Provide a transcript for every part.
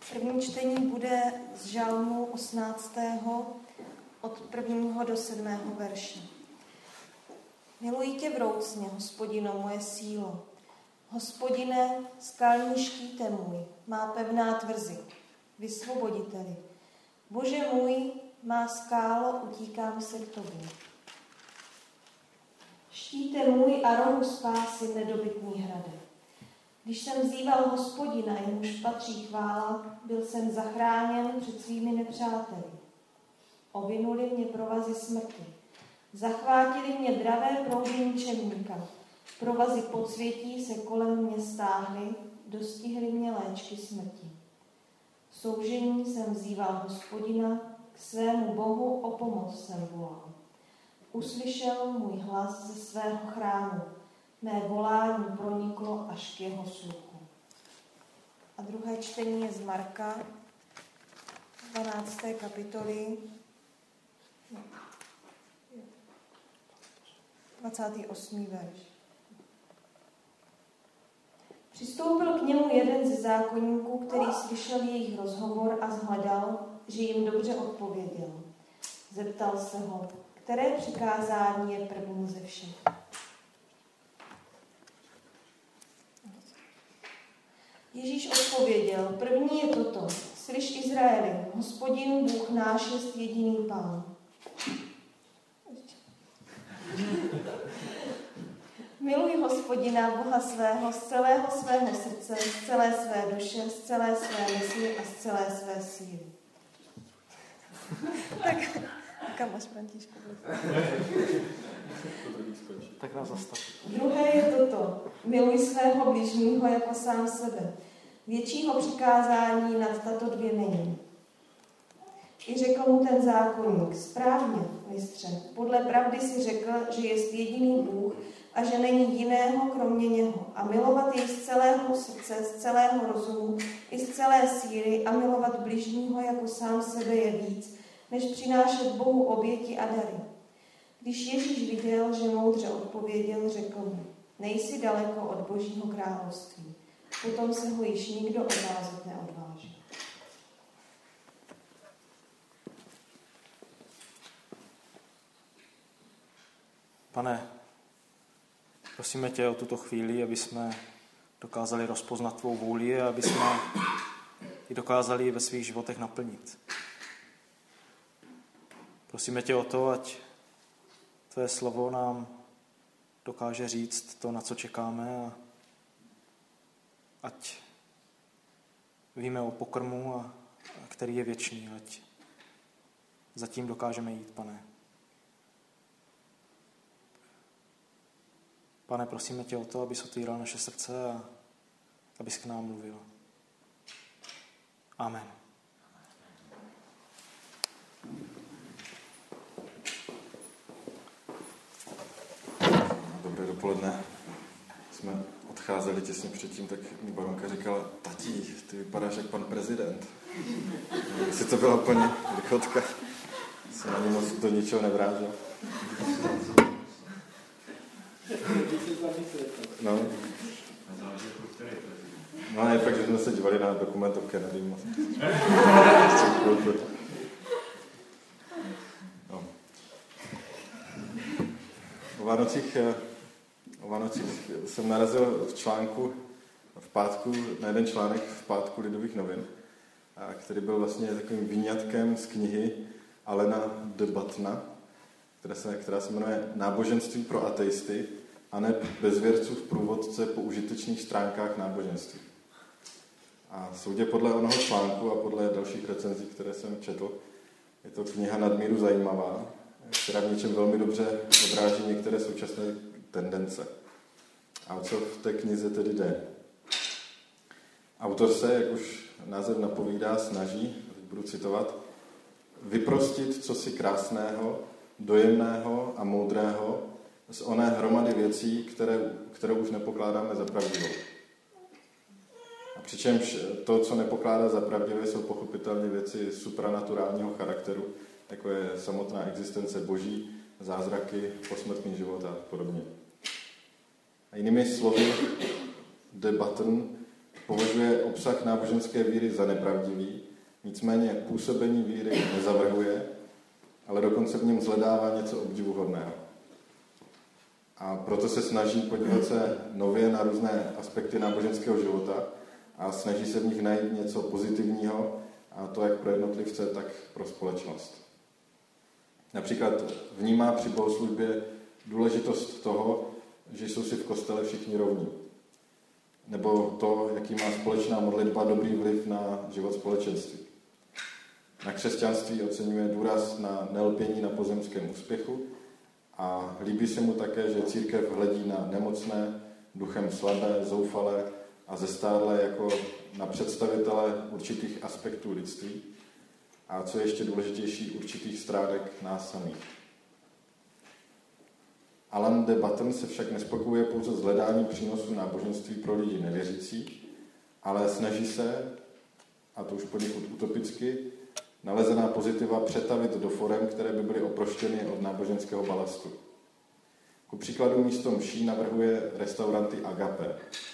První čtení bude z Žalmu 18. od 1. do 7. verše. Miluji tě vroucně, Hospodino, moje sílo. Hospodine, skalní štíte můj, má pevná tvrzi, vysvoboditeli. Bože můj, má skálo, utíkám se k tobě. Štíte můj a rohu spásy, nedobytný hrade. Když jsem vzýval Hospodina, jemuž patří chvála, byl jsem zachráněn před svými nepřáteli. Ovinuli mě provazy smrti. Zachvátili mě dravé proudy ničemníka. Provazy podsvětí se kolem mě stáhly, dostihly mě léčky smrti. V soužení jsem vzýval Hospodina, k svému Bohu o pomoc jsem volal. Uslyšel můj hlas ze svého chrámu. Mé volání proniklo až k jeho sluchu. A druhé čtení je z Marka, 12. kapitoly, 28. verš. Přistoupil k němu jeden ze zákonníků, který slyšel jejich rozhovor a shledal, že jim dobře odpověděl. Zeptal se ho, které přikázání je první ze všech. Ježíš odpověděl, první je toto, slyš Izraeli, Hospodin Bůh náš jest jediný Pán. Miluj Hospodina Boha svého z celého svého srdce, z celé své duše, z celé své mysli a z celé své síly. Tak, kam máš, Františku? Tak nás zastav. Druhé je toto. Miluj svého bližního jako sám sebe. Většího přikázání nad tato dvě není. I řekl mu ten zákonník, správně, mistře, podle pravdy si řekl, že jest jediný Bůh a že není jiného kromě něho. A milovat jej z celého srdce, z celého rozumu i z celé síly a milovat bližního jako sám sebe je víc, než přinášet Bohu oběti a dary. Když Ježíš viděl, že moudře odpověděl, řekl mu, nejsi daleko od Božího království. Potom se ho již nikdo otázat neodvážil. Pane, prosíme tě o tuto chvíli, aby jsme dokázali rozpoznat tvou vůli a aby jsme ji dokázali ve svých životech naplnit. Prosíme tě o to, ať tvé slovo nám dokáže říct to, na co čekáme, a ať víme o pokrmu, který je věčný, ať zatím dokážeme jít, Pane. Pane, prosíme tě o to, abys otvíral naše srdce a abys k nám mluvil. Amen. Dobré dopoledne. Jsme odcházeli těsně předtím, tak mi baronka říkala, tatí, ty vypadáš jak pan prezident. Jestli to byla úplně lichotka, jsem ani moc do ničeho nevrážel. No. No, je fakt, že jsme se dívali na dokument o Kennedy. No. O Vánocích jsem narazil v článku v pátku, na jeden článek v pátku Lidových novin, který byl vlastně takovým výňatkem z knihy Alena de Bottona, která se jmenuje Náboženství pro ateisty a ne bezvěrců v průvodce po užitečných stránkách náboženství. A soudě podle onoho článku a podle dalších recenzí, které jsem četl, je to kniha nadmíru zajímavá, která v něčem velmi dobře odráží některé současné tendence. A o co v té knize tedy jde? Autor se, jak už název napovídá, snaží, budu citovat, vyprostit cosi krásného, dojemného a moudrého z oné hromady věcí, které už nepokládáme za pravdivou. A přičemž to, co nepokládá za pravdivé, jsou pochopitelně věci supranaturálního charakteru, jako je samotná existence Boží, zázraky, posmrtný život a podobně. A jinými slovy, de Botton považuje obsah náboženské víry za nepravdivý, nicméně působení víry nezavrhuje, ale dokonce v něm zhledává něco obdivuhodného. A proto se snaží podívat se nově na různé aspekty náboženského života a snaží se v nich najít něco pozitivního, a to jak pro jednotlivce, tak pro společnost. Například vnímá při bohoslužbě důležitost toho, že jsou si v kostele všichni rovní. Nebo to, jaký má společná modlitba dobrý vliv na život společenství. Na křesťanství oceňuje důraz na nelpění na pozemském úspěchu a líbí se mu také, že církev hledí na nemocné, duchem slabé, zoufalé a zestárlé jako na představitele určitých aspektů lidství a co je ještě důležitější, určitých strádek nás samých. Alain de Botton se však nespokojuje pouze s hledáním přínosu náboženství pro lidi nevěřící, ale snaží se, a to už poněkud utopicky, nalezená pozitiva přetavit do forem, které by byly oproštěny od náboženského balastu. Ku příkladu místo mší navrhuje restauranty Agape.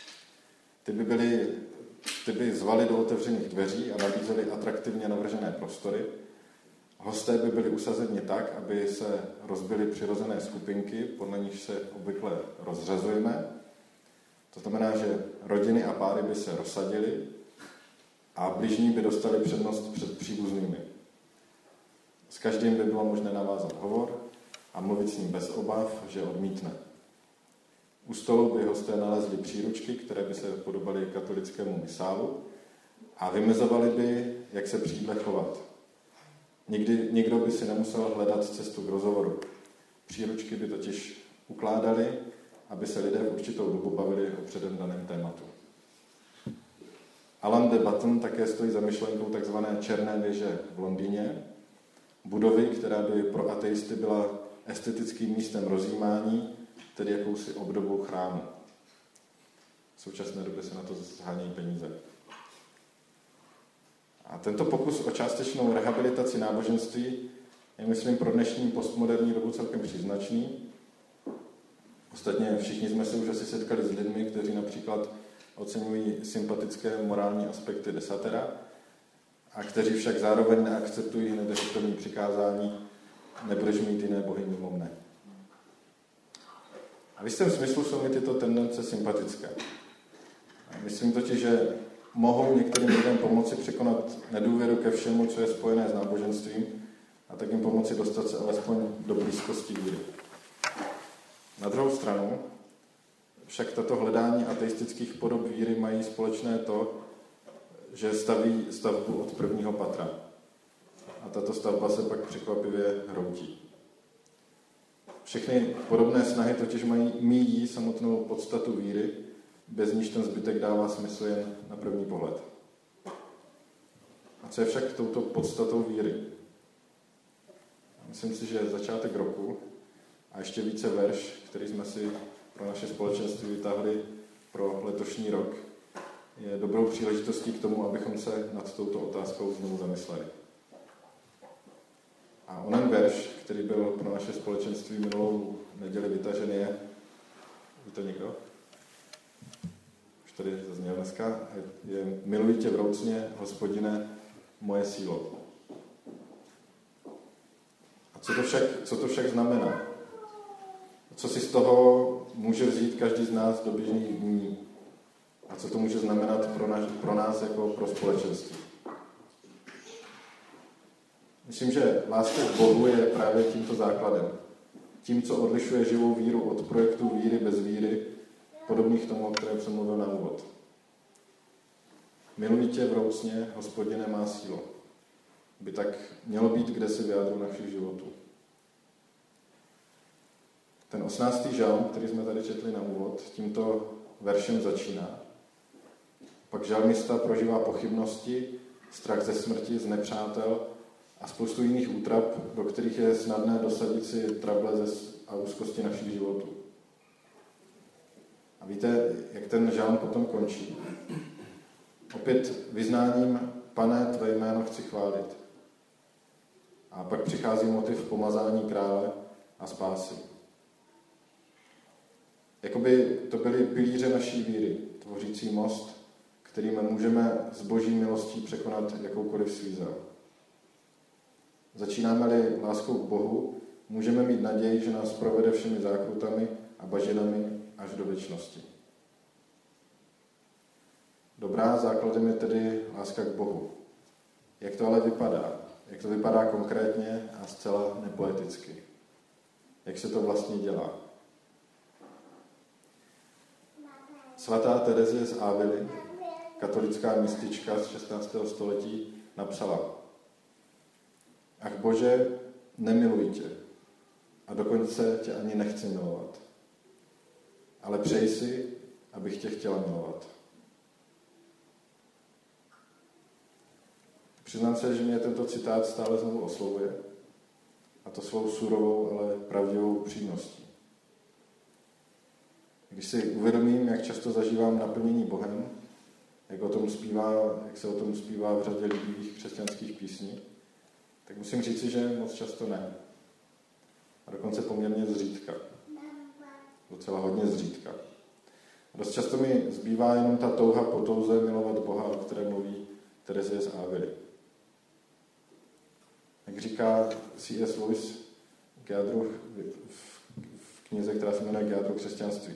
Ty by zvali do otevřených dveří a nabízely atraktivně navržené prostory. Hosté by byli usazeni tak, aby se rozbily přirozené skupinky, podle nich se obvykle rozřazujeme. To znamená, že rodiny a páry by se rozsadily a bližní by dostali přednost před příbuznými. S každým by bylo možné navázat hovor a mluvit s ním bez obav, že odmítne. U stolu by hosté nalezli příručky, které by se podobaly katolickému misálu a vymezovali by, jak se při jídle chovat. Nikdo by si nemusel hledat cestu k rozhovoru. Příručky by totiž ukládaly, aby se lidé v určitou dobu bavili o předem daném tématu. Alain de Botton také stojí za myšlenkou tzv. Černé věže v Londýně, budovy, která by pro ateisty byla estetickým místem rozjímání, tedy jakousi obdobou chrámu. V současné době se na to zhánějí peníze. A tento pokus o částečnou rehabilitaci náboženství je, myslím, pro dnešní postmoderní dobu celkem příznačný. Ostatně všichni jsme se už asi setkali s lidmi, kteří například oceňují sympatické morální aspekty desatera a kteří však zároveň neakceptují hned jako první přikázání nebudeš mít jiné bohy mimo mne. A v jistém smyslu jsou mi tyto tendence sympatické. Myslím totiž, že mohou některým lidem pomoci překonat nedůvěru ke všemu, co je spojené s náboženstvím a tak jim pomoci dostat se alespoň do blízkosti víry. Na druhou stranu však tato hledání ateistických podob víry mají společné to, že staví stavbu od prvního patra. A tato stavba se pak překvapivě hroutí. Všechny podobné snahy totiž míjí samotnou podstatu víry, bez níž ten zbytek dává smysl jen na první pohled. A co je však touto podstatou víry? Myslím si, že začátek roku a ještě více verš, který jsme si pro naše společenství vytáhli pro letošní rok, je dobrou příležitostí k tomu, abychom se nad touto otázkou znovu zamysleli. A onen verš, který byl pro naše společenství minulou neděli vytažen, je, ví to někdo? Už tady zazněl dneska, je miluji tě vroucně, Hospodine, moje sílo. A co to však znamená? Co si z toho může vzít každý z nás do běžných dní? A co to může znamenat pro nás jako pro společenství? Myslím, že láska k Bohu je právě tímto základem. Tím, co odlišuje živou víru od projektu víry bez víry, podobných tomu, o kterém jsem mluvil na úvod. Miluji tě vroucně, Hospodine, má sílo. By tak mělo být, kde se vyjádru našich životů. Ten 18. žalm, který jsme tady četli na úvod, tímto veršem začíná. Pak žalmista prožívá pochybnosti, strach ze smrti, z nepřátel a spoustu jiných útrap, do kterých je snadné dosadit si trable a úzkosti našich životů. A víte, jak ten žalm potom končí? Opět vyznáním, Pane, tvé jméno chci chválit. A pak přichází motiv pomazání krále a spásy. Jakoby to byly pilíře naší víry, tvořící most k kterým můžeme s boží milostí překonat jakoukoliv svízel. Začínáme-li láskou k Bohu, můžeme mít naději, že nás provede všemi zákrutami a bažinami až do věčnosti. Dobrá, základem je tedy láska k Bohu. Jak to ale vypadá? Jak to vypadá konkrétně a zcela nepoeticky? Jak se to vlastně dělá? Svatá Terezie z Ávily, katolická mistička z 16. století, napsala: Ach Bože, nemiluji tě a dokonce tě ani nechci milovat, ale přeji si, abych tě chtěla milovat. Přiznám se, že mě tento citát stále znovu oslovuje, a to svou surovou, ale pravdivou upřímností. Když si uvědomím, jak často zažívám naplnění Bohem, jak se o tom zpívá v řadě líbivých křesťanských písní, tak musím říci, že moc často ne. A dokonce poměrně zřídka. Docela hodně zřídka. Dost často mi zbývá jenom ta touha po touze milovat Boha, o které mluví Terezie z Ávily. Jak říká C.S. Lewis v knize, která se jmenuje Jádro křesťanství.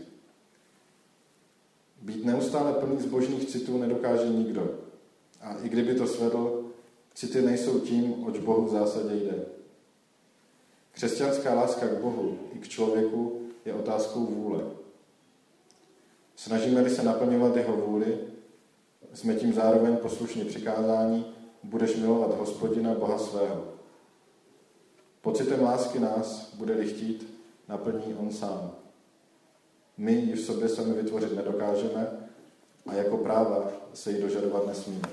Být neustále plný zbožných citů nedokáže nikdo. A i kdyby to svedl, city nejsou tím, oč Bohu v zásadě jde. Křesťanská láska k Bohu i k člověku je otázkou vůle. Snažíme-li se naplňovat jeho vůli, jsme tím zároveň poslušní přikázání: budeš milovat Hospodina, Boha svého. Pocitem lásky nás, bude-li chtít, naplní on sám. My ji v sobě sami vytvořit nedokážeme a jako práva se jí dožadovat nesmíme.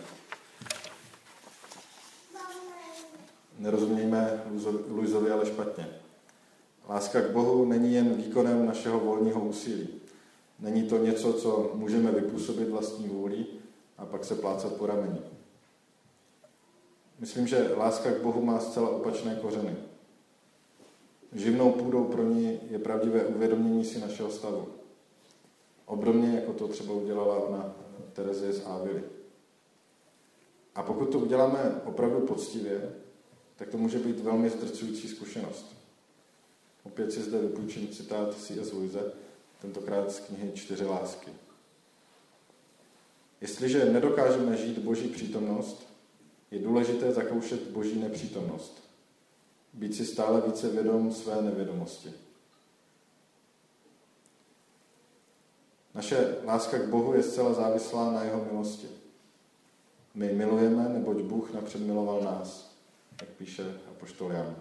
Nerozumějme Luisovi ale špatně. Láska k Bohu není jen výkonem našeho volného úsilí. Není to něco, co můžeme vypůsobit vlastní vůlí a pak se plácat po rameni. Myslím, že láska k Bohu má zcela opačné kořeny. Živnou půdou pro ní je pravdivé uvědomění si našeho stavu. Obdobně, jako to třeba udělala ona Terezie z Ávily. A pokud to uděláme opravdu poctivě, tak to může být velmi zdrcující zkušenost. Opět si zde vypůjčím citát C.S. Lewise, tentokrát z knihy 4 lásky. Jestliže nedokážeme žít Boží přítomnost, je důležité zakoušet Boží nepřítomnost. Být si stále více vědom své nevědomosti. Naše láska k Bohu je zcela závislá na jeho milosti. My milujeme, neboť Bůh napřed miloval nás, jak píše apoštol Jan.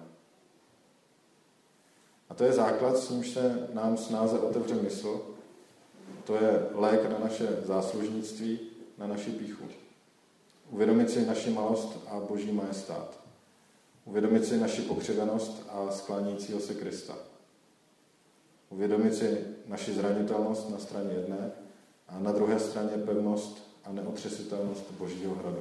A to je základ, s nímž se nám snáze otevře mysl. To je lék na naše záslužnictví, na naši pýchu. Uvědomit si naši malost a Boží majestát. Uvědomit si naši pokřivenost a sklánějícího se Krista. Uvědomit si naši zranitelnost na straně jedné a na druhé straně pevnost a neotřesitelnost Božího hradu.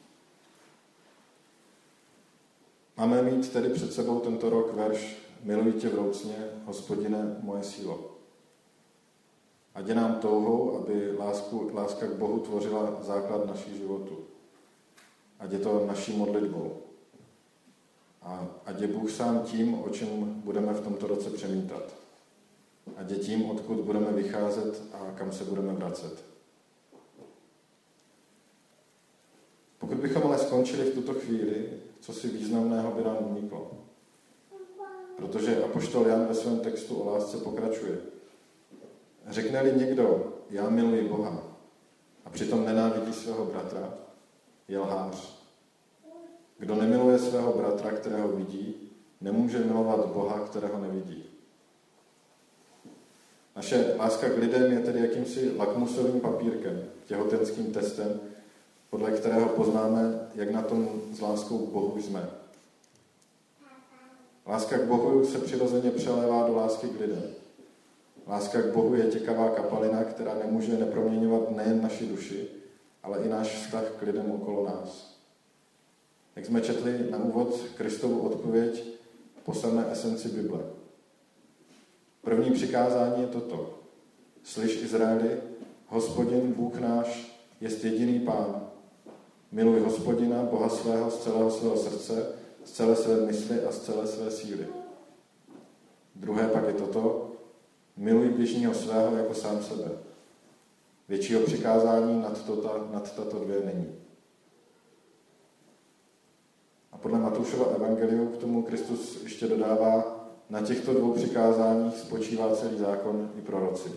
Máme mít tedy před sebou tento rok verš Miluji tě vroucně, Hospodine, moje sílo. Ať je nám touhou, aby láska k Bohu tvořila základ našich životů. Ať je to naší modlitbou. A ať je Bůh sám tím, o čem budeme v tomto roce přemítat. Ať je tím, odkud budeme vycházet a kam se budeme vracet. Pokud bychom ale skončili v tuto chvíli, co si významného by nám uniklo. Protože apoštol Jan ve svém textu o lásce pokračuje. Řekne-li někdo, já miluji Boha, a přitom nenávidí svého bratra, je lhář. Kdo nemiluje svého bratra, kterého vidí, nemůže milovat Boha, kterého nevidí. Naše láska k lidem je tedy jakýmsi lakmusovým papírkem, těhotenským testem, podle kterého poznáme, jak na tom s láskou k Bohu jsme. Láska k Bohu se přirozeně přelévá do lásky k lidem. Láska k Bohu je těkavá kapalina, která nemůže neproměňovat nejen naši duši, ale i náš vztah k lidem okolo nás. Jak jsme četli na úvod Kristovu odpověď po samé esenci Bible. První přikázání je toto. Slyš, Izraeli, Hospodin, Bůh náš, jest jediný Pán. Miluj Hospodina, Boha svého, z celého svého srdce, z celé své mysli a z celé své síly. Druhé pak je toto, miluj bližního svého jako sám sebe. Většího přikázání nad tato dvě není. A podle Matoušova evangeliu k tomu Kristus ještě dodává, na těchto dvou přikázáních spočívá celý zákon i proroci.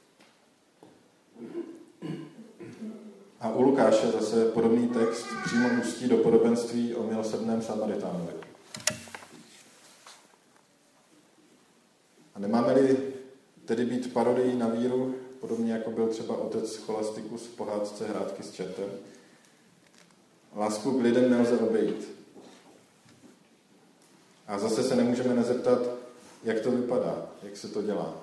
A u Lukáše zase podobný text přímo ústí do podobenství o milosrdném Samaritánovi. A nemáme-li tedy být parodií na víru, podobně jako byl třeba otec Scholastikus v pohádce Hrátky s čertem, lásku k lidem nelze obejít. A zase se nemůžeme nezeptat, jak to vypadá, jak se to dělá.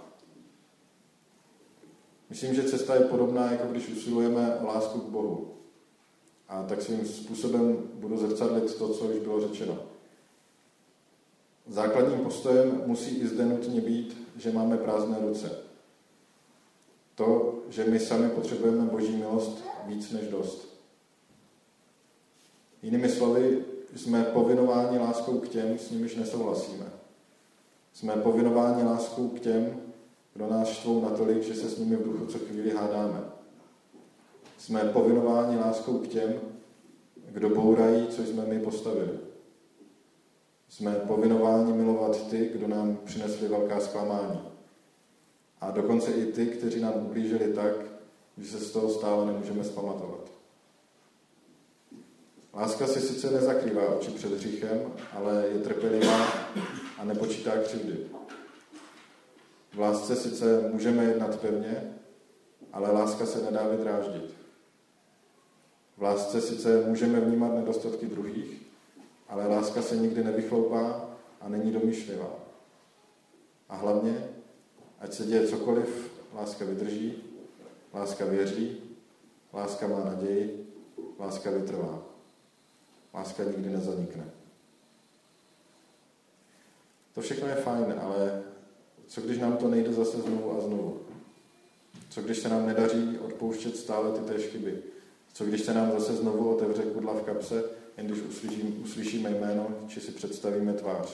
Myslím, že cesta je podobná, jako když usilujeme o lásku k Bohu. A tak svým způsobem budu zrcadlit to, co už bylo řečeno. Základním postojem musí i zde nutně být, že máme prázdné ruce. To, že my sami potřebujeme Boží milost víc než dost. Jinými slovy, jsme povinováni láskou k těm, s nimiž nesouhlasíme. Jsme povinováni láskou k těm, kdo nás štvou natolik, že se s nimi v duchu co chvíli hádáme. Jsme povinováni láskou k těm, kdo bourají, co jsme my postavili. Jsme povinováni milovat ty, kdo nám přinesli velká zklamání. A dokonce i ty, kteří nám ublížili tak, že se z toho stále nemůžeme zpamatovat. Láska si sice nezakrývá oči před hříchem, ale je trpělivá a nepočítá křivdy. V lásce sice můžeme jednat pevně, ale láska se nedá vydráždit. V lásce sice můžeme vnímat nedostatky druhých, ale láska se nikdy nevychloupá a není domýšlivá. A hlavně, ať se děje cokoliv, láska vydrží, láska věří, láska má naději, láska vytrvá. Láska nikdy nezanikne. To všechno je fajn, ale co když nám to nejde zase znovu a znovu? Co když se nám nedaří odpouštět stále ty též chyby? Co když se nám zase znovu otevře kudla v kapse, jen když uslyšíme jméno, či si představíme tvář?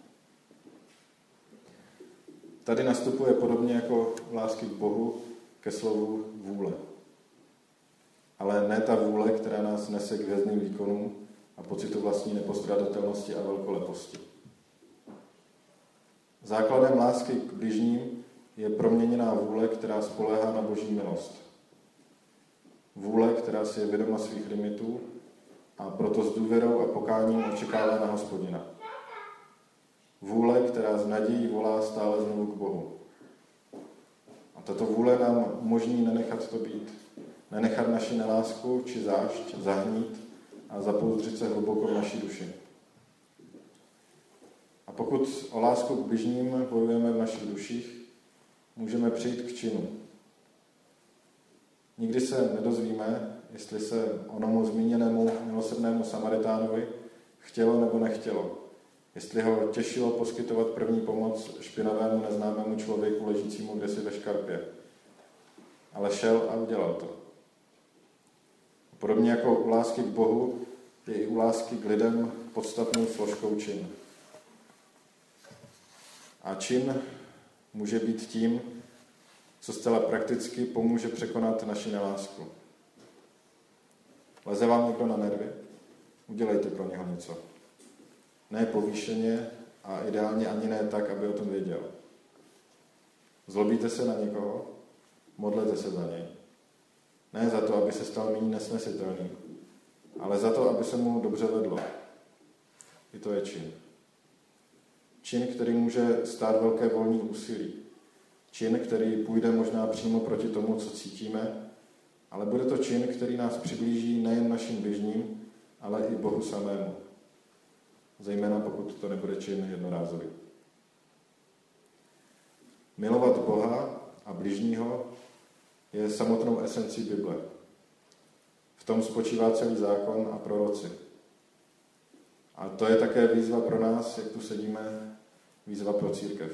Tady nastupuje podobně jako v lásky k Bohu ke slovu vůle. Ale ne ta vůle, která nás nese k hvězdným výkonům a pocitu vlastní nepostradatelnosti a velkoleposti. Základem lásky k bližním je proměněná vůle, která spoléhá na Boží milost. Vůle, která si je vědoma svých limitů a proto s důvěrou a pokáním očekává na Hospodina. Vůle, která s nadějí volá stále znovu k Bohu. A tato vůle nám umožní nenechat to být. Nenechat naši nelásku či zášť zahnít a zapouzdřit se hluboko v naší duši. A pokud o lásku k bližním bojujeme v našich duších, můžeme přijít k činu. Nikdy se nedozvíme, jestli se onomu zmíněnému milosrdnému Samaritánovi chtělo nebo nechtělo. Jestli ho těšilo poskytovat první pomoc špinavému neznámému člověku ležícímu kdesi ve škarpě. Ale šel a udělal to. Podobně jako u lásky k Bohu je i u lásky k lidem podstatnou složkou čin. A čin může být tím, co zcela prakticky pomůže překonat naši nelásku. Leze vám někdo na nervy? Udělejte pro něho něco. Ne povýšeně a ideálně ani ne tak, aby o tom věděl. Zlobíte se na někoho? Modlete se za něj. Ne za to, aby se stal méně nesnesitelný, ale za to, aby se mu dobře vedlo. I to je čin. Čin, který může stát velké volní úsilí. Čin, který půjde možná přímo proti tomu, co cítíme, ale bude to čin, který nás přiblíží nejen našim bližním, ale i Bohu samému. Zejména pokud to nebude čin jednorázový. Milovat Boha a bližního je samotnou esencí Bible. V tom spočívá celý zákon a proroci. A to je také výzva pro nás, jak tu sedíme, výzva pro církev.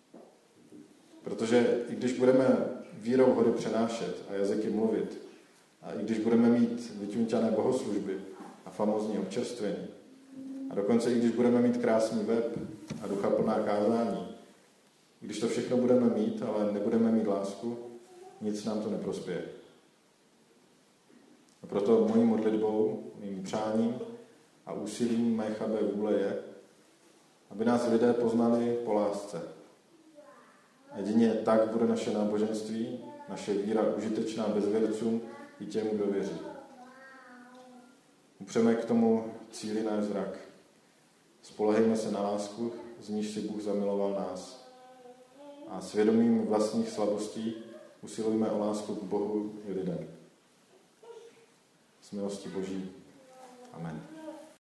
Protože i když budeme vírou hory přenášet a jazyky mluvit, A i když budeme mít vyťunťané bohoslužby a famózní občerstvení, a dokonce i když budeme mít krásný web a duchaplná kázání, když to všechno budeme mít, ale nebudeme mít lásku, nic nám to neprospěje. A proto mojí modlitbou, mým přáním a úsilím mé chabé vůle je, aby nás lidé poznali po lásce. Jedině tak bude naše náboženství, naše víra užitečná bezvěrcům i těm, kdo věří. Upřeme k tomu cíli náš zrak. Spolehejme se na lásku, z níž si Bůh zamiloval nás. A svědomím vlastních slabostí usilujme o lásku k Bohu i lidem. S milostí Boží. Amen.